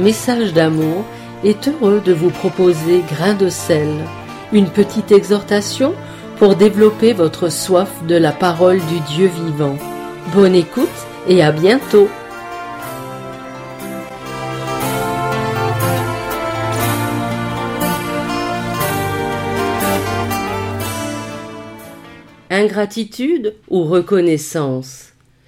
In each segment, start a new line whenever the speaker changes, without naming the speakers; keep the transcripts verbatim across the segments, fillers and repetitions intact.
Message d'amour est heureux de vous proposer Grain de sel, une petite exhortation pour développer votre soif de la parole du Dieu vivant. Bonne écoute et à bientôt. Ingratitude ou reconnaissance?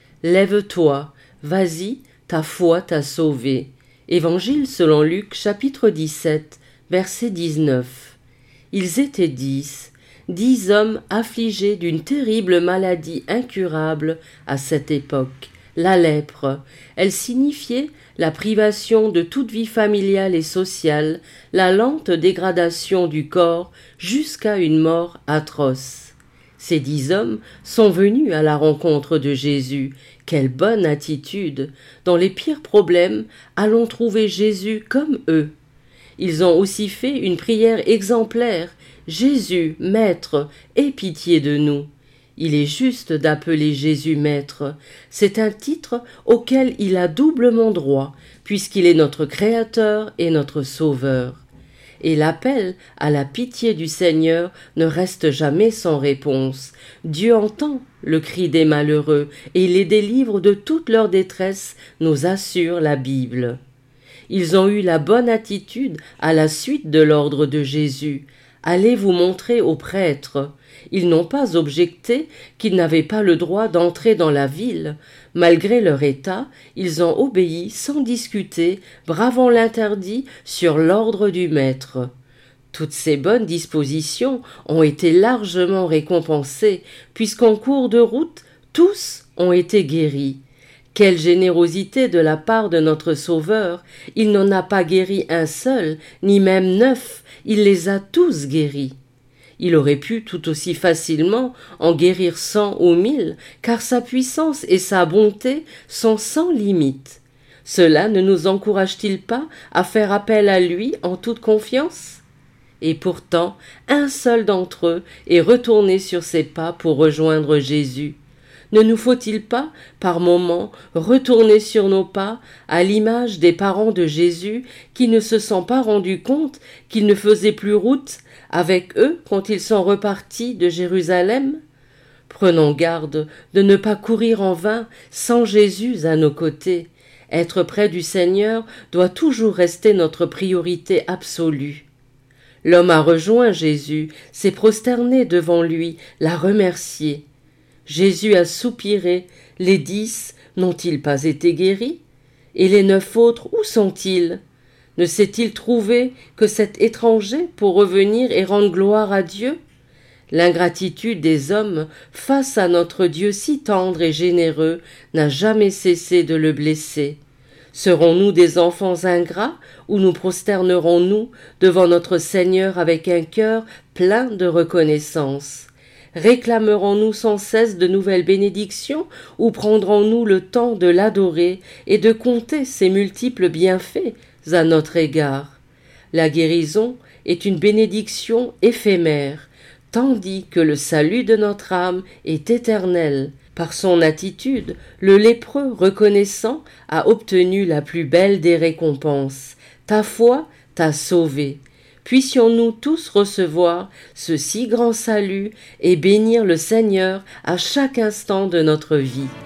Lève-toi, vas-y, ta foi t'a sauvé. Évangile selon Luc, chapitre dix-sept, verset dix-neuf. Ils étaient dix, dix hommes affligés d'une terrible maladie incurable à cette époque, la lèpre. Elle signifiait la privation de toute vie familiale et sociale, la lente dégradation du corps jusqu'à une mort atroce. Ces dix hommes sont venus à la rencontre de Jésus. Quelle bonne attitude! Dans les pires problèmes, allons trouver Jésus comme eux. Ils ont aussi fait une prière exemplaire. Jésus, Maître, aie pitié de nous. Il est juste d'appeler Jésus Maître. C'est un titre auquel il a doublement droit, puisqu'il est notre Créateur et notre Sauveur. Et l'appel à la pitié du Seigneur ne reste jamais sans réponse. Dieu entend le cri des malheureux et les délivre de toute leur détresse, nous assure la Bible. Ils ont eu la bonne attitude à la suite de l'ordre de Jésus. Allez vous montrer aux prêtres. Ils n'ont pas objecté qu'ils n'avaient pas le droit d'entrer dans la ville. Malgré leur état, ils ont obéi sans discuter, bravant l'interdit sur l'ordre du maître. Toutes ces bonnes dispositions ont été largement récompensées, puisqu'en cours de route, tous ont été guéris. Quelle générosité de la part de notre Sauveur! Il n'en a pas guéri un seul, ni même neuf, il les a tous guéris. Il aurait pu tout aussi facilement en guérir cent ou mille, car sa puissance et sa bonté sont sans limite. Cela ne nous encourage-t-il pas à faire appel à lui en toute confiance? Et pourtant, un seul d'entre eux est retourné sur ses pas pour rejoindre Jésus. Ne nous faut-il pas, par moments, retourner sur nos pas, à l'image des parents de Jésus qui ne se sont pas rendus compte qu'ils ne faisaient plus route avec eux quand ils sont repartis de Jérusalem? Prenons garde de ne pas courir en vain sans Jésus à nos côtés. Être près du Seigneur doit toujours rester notre priorité absolue. L'homme a rejoint Jésus, s'est prosterné devant lui, l'a remercié. Jésus a soupiré. Les dix n'ont-ils pas été guéris? Et les neuf autres, où sont-ils? Ne s'est-il trouvé que cet étranger pour revenir et rendre gloire à Dieu? L'ingratitude des hommes face à notre Dieu si tendre et généreux n'a jamais cessé de le blesser. Serons-nous des enfants ingrats ou nous prosternerons-nous devant notre Seigneur avec un cœur plein de reconnaissance? Réclamerons-nous sans cesse de nouvelles bénédictions ou prendrons-nous le temps de l'adorer et de compter ses multiples bienfaits à notre égard? La guérison est une bénédiction éphémère, tandis que le salut de notre âme est éternel. Par son attitude, le lépreux reconnaissant a obtenu la plus belle des récompenses. Ta foi t'a sauvé. Puissions-nous tous recevoir ce si grand salut et bénir le Seigneur à chaque instant de notre vie.